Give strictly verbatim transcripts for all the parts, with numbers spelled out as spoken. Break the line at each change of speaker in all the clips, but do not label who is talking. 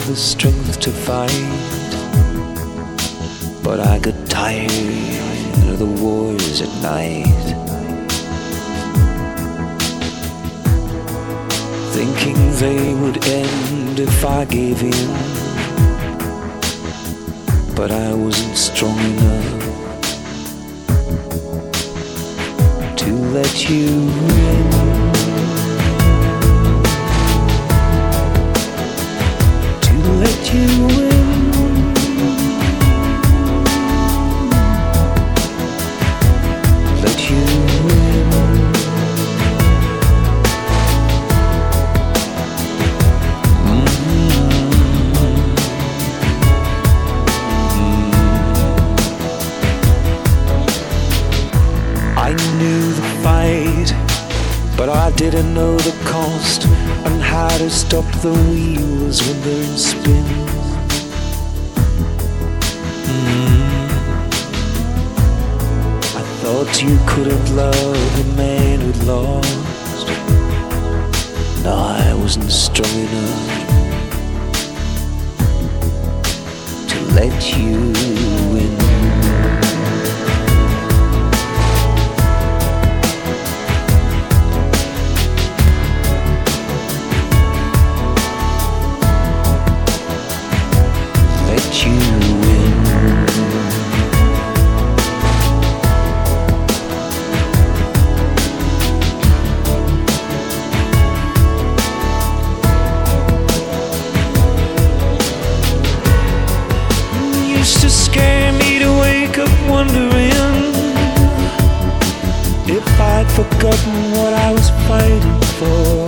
have the strength to fight, but I got tired of the wars at night, thinking they would end if I gave in, but I wasn't strong enough to let you in. Let you in. Let you in. Mm-hmm. I knew the fight, but I didn't know the cost and how to stop the wheels when they're in spin. Mm. I thought you couldn't love a man who'd lost. No, I wasn't strong enough to let you in. You in. Used to scare me to wake up wondering if I'd forgotten what I was fighting for.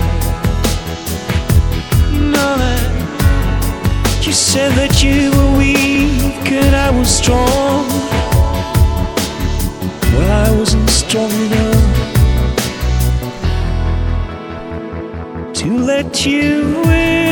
No, you said that you were weak and I was strong. Well, I wasn't strong enough to let you in.